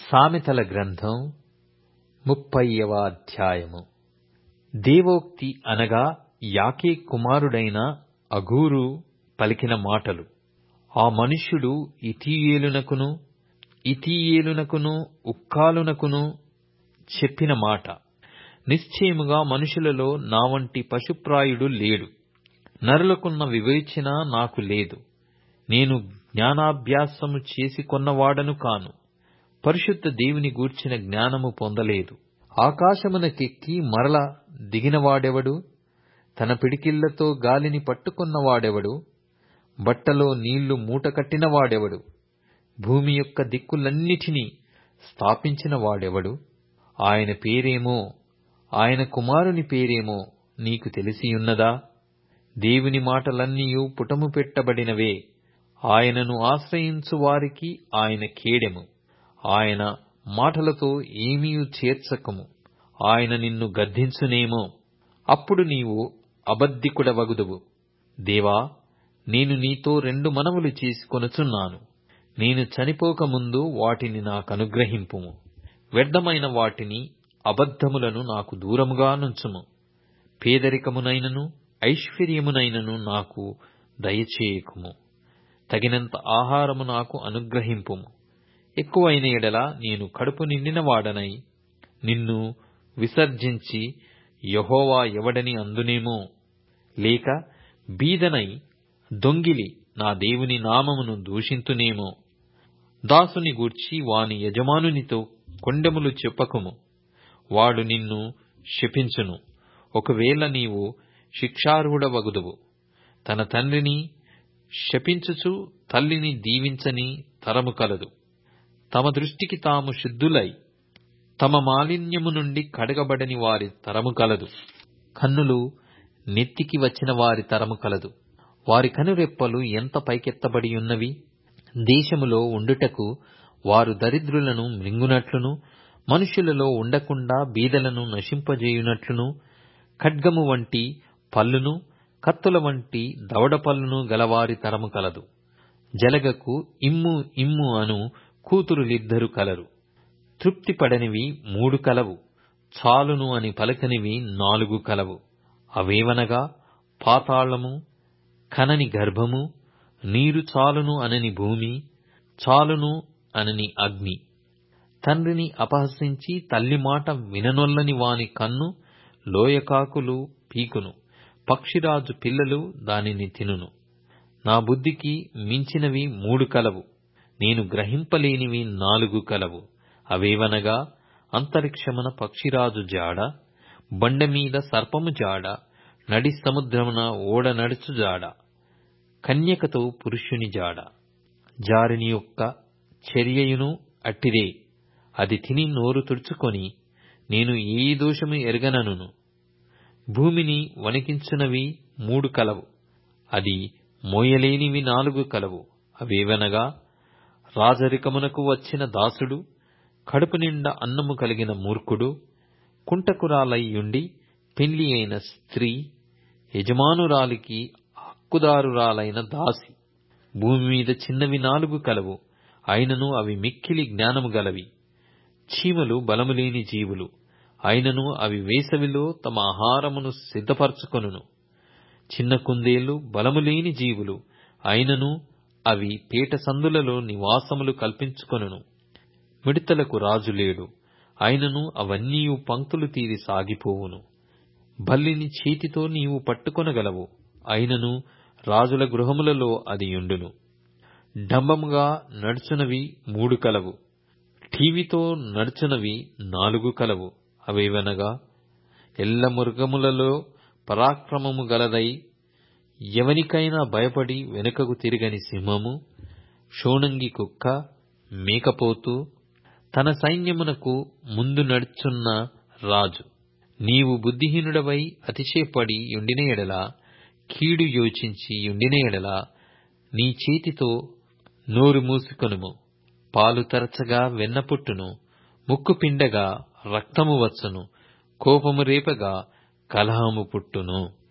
సామెతల గ్రంథం 30వ అధ్యాయము. దేవోక్తి అనగా యాకే కుమారుడైన అగూరు పలికిన మాటలు. ఆ మనుష్యుడు ఇతీయేలునకును ఉక్కాలునకును చెప్పిన మాట. నిశ్చయముగా మనుషులలో నా వంటి పశుప్రాయుడు లేడు. నరులకున్న వివేచన నాకు లేదు. నేను జ్ఞానాభ్యాసము చేసికొన్నవాడను కాను. పరిశుద్ధ దేవుని గూర్చిన జ్ఞానము పొందలేదు. ఆకాశమునకెక్కి మరల దిగినవాడెవడు? తన పిడికిళ్లతో గాలిని పట్టుకొన్నవాడెవడు? బట్టలో నీళ్లు మూటకట్టినవాడెవడు? భూమి యొక్క దిక్కులన్నిటినీ స్థాపించిన వాడెవడు? ఆయన పేరేమో, ఆయన కుమారుని పేరేమో నీకు తెలిసియున్నదా? దేవుని మాటలన్నీయు పుటము పెట్టబడినవే. ఆయనను ఆశ్రయించు వారికి ఆయన కేడెము. ఆయన మాటలతో ఏమీయు చేర్చకము. ఆయన నిన్ను గద్దించునేమో, అప్పుడు నీవు అబద్ధికుడవగుదువు. దేవా, నేను నీతో 2 మనవులు చేసుకొనుచున్నాను. నేను చనిపోకముందు వాటిని నాకనుగ్రహింపుము. వ్యర్థమైన వాటిని, అబద్ధములను నాకు దూరముగా నుంచుము. పేదరికమునైనను ఐశ్వర్యమునైనను నాకు దయచేయకుము. తగినంత ఆహారము నాకు అనుగ్రహింపుము. ఎక్కువైన ఎడల నేను కడుపు నిండిన వాడనై నిన్ను విసర్జించి యెహోవా ఎవడని అందునేమో, లేక బీదనై దొంగిలి నా దేవుని నామమును దూషింతునేమో. దాసుని గూర్చి వాని యజమానునితో కొండెములు చెప్పకుము. వాడు నిన్ను శపించును. ఒకవేళ నీవు శిక్షార్హుడవగుదువు. తన తండ్రిని శపించుచు తల్లిని దీవించని తరము కలదు. తమ దృష్టికి తాము శుద్ధులై తమ మాలిన్యము నుండి కడగబడని వారి తరము కలదు. కన్నులు నెత్తికి వచ్చిన వారి తరము కలదు. వారి కనురెప్పలు ఎంత పైకెత్తబడి ఉన్నవి! దేశములో ఉండుటకు వారు దరిద్రులను మృంగునట్లును, మనుషులలో ఉండకుండా బీదలను నశింపజేయునట్లును, ఖడ్గము వంటి పళ్ళును, కత్తుల వంటి దవడ పళ్ళును గలవారి తరము కలదు. జలగకు ఇమ్ము ఇమ్ము అను కూతురులిద్దరు కలరు. తృప్తి పడనివి 3 కలవు. చాలును అని పలకనివి 4 కలవు. అవేవనగా పాతాళము, కనని గర్భము, నీరు చాలును అనని భూమి, చాలును అనని అగ్ని. తండ్రిని అపహసించి తల్లి మాట విననొల్లని వాని కన్ను లోయకాకులు పీకును. పక్షిరాజు పిల్లలు దానిని తినును. నా బుద్ధికి మించినవి 3 కలవు. నేను గ్రహింపలేనివి 4 కలవు. అవేవనగా అంతరిక్షమున పక్షిరాజు జాడ, బండమీద సర్పము జాడ, నడి సముద్రమున ఓడ నడుచు జాడ, కన్యకతో పురుషుని జాడ. జారిని యొక్క చర్యయును అట్టిదే. అది తిని నోరు తుడుచుకొని, నేను ఏ దోషము ఎరగననును. భూమిని వణికించునవి 3 కలవు. అది మోయలేనివి 4 కలవు. అవేవనగా రాజరికమునకు వచ్చిన దాసుడు, కడుపు నిండా అన్నము కలిగిన మూర్ఖుడు, కుంటకురాలయ్యుండి పెండ్లి అయిన స్త్రీ, యజమానురాలికి హక్కుదారురాలైన దాసి. భూమి మీద చిన్నవి 4 కలవు. అయినను అవి మిక్కిలి జ్ఞానము గలవి. చీమలు బలములేని జీవులు. అయినను అవి వేసవిలో తమ ఆహారమును సిద్ధపరచుకొనును. చిన్న కుందేళ్లు బలములేని జీవులు. అయినను అవి పేట సందులలో నివాసములు కల్పించుకొనును. మిడతలకు రాజు లేడు. అయినను అవన్నీయు పంక్తులు తీరి సాగిపోవును. బల్లిని చేతితో నీవు పట్టుకొనగలవు. అయినను రాజుల గృహములలో అది యుండును. డంబముగా నడుచునవి 3 కలవు. ఠీవితో నడుచునవి 4 కలవు. అవేవనగా ఎల్ల మృగములలో పరాక్రమము గలదై ఎవనికైనా భయపడి వెనుకకు తిరగని సింహము, షోనంగి కుక్క, మేకపోతు, తన సైన్యమునకు ముందు నడుచున్న రాజు. నీవు బుద్ధిహీనుడవై అతిశయపడి యుండిన ఎడల, కీడు యోచించి యుండిన ఎడల, నీ చేతితో నోరు మూసుకొనుము. పాలు తరచగా వెన్న పుట్టును. ముక్కు పిండగా రక్తము వచ్చును. కోపము రేపగా కలహము పుట్టును.